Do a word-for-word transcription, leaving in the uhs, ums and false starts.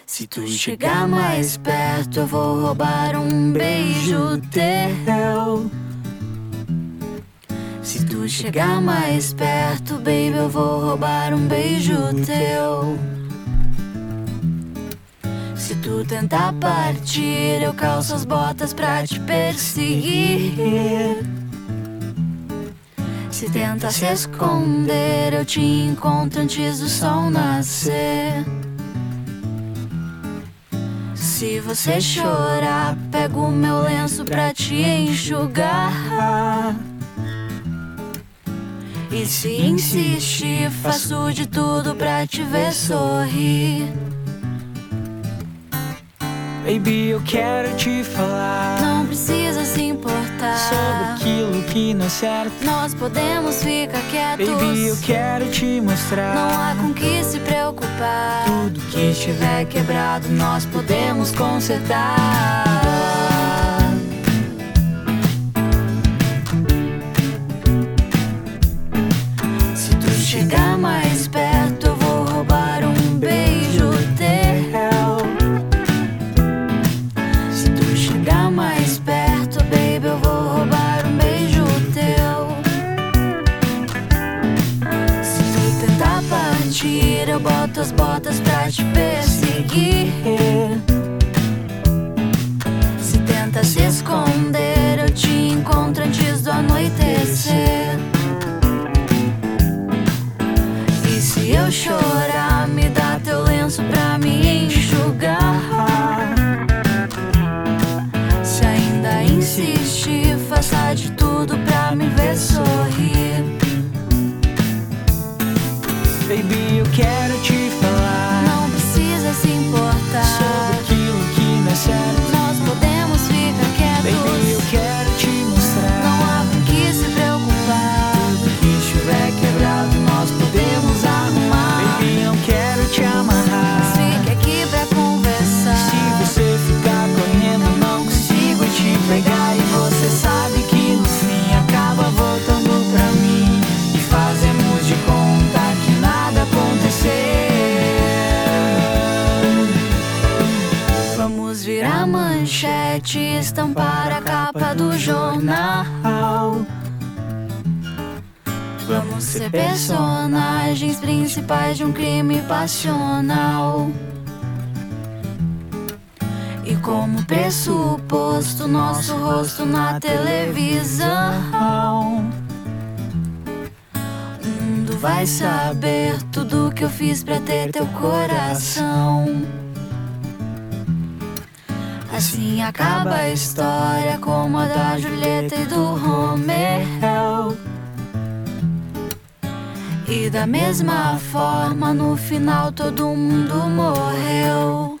Se tu chegar mais perto, eu vou roubar um beijo teu. Se tu chegar mais perto, baby, eu vou roubar um beijo teu. Se tu tentar partir, eu calço as botas pra te perseguir. Se tenta se esconder, eu te encontro antes do sol nascer. Se você chorar, pego o meu lenço pra te enxugar. E se insistir, faço de tudo pra te ver sorrir. Baby, eu quero te falar. Não precisa se importar sobre aquilo que não é certo. Nós podemos ficar quietos. Baby, eu quero te mostrar. Não há com que se preocupar. Tudo que estiver quebrado nós podemos consertar. Se tu chegar mais perto, eu vou roubar um beijo teu. Se tu chegar mais perto, baby, eu vou roubar um beijo teu. Se tu tentar partir, eu boto as botas pra te perseguir. Se tenta se esconder, eu te encontro antes do anoitecer. E se eu chorar, me dá teu lenço pra me enxugar. Se ainda insistir, faça de tudo pra me ver sorrir. Baby, eu quero te falar. Não precisa se importar sobre aquilo que não é certo. Nós podemos ficar quietos. Baby, eu quero te mostrar. Não há com que se preocupar. Tudo que estiver quebrado nós podemos arrumar. Baby, não quero te amarrar. Fique aqui pra conversar. Se você ficar correndo, eu não consigo te pegar. E você sabe que no fim acaba voltando pra mim. E fazemos de conta que nada aconteceu. Vamos virar manchete, estampar a capa do jornal. Vamos ser personagens principais de um crime passional. E como pressuposto, nosso rosto na televisão. O mundo vai saber tudo que eu fiz pra ter teu coração. Assim acaba a história, como a da Julieta e do Romeu. E da mesma forma, no final todo mundo morreu.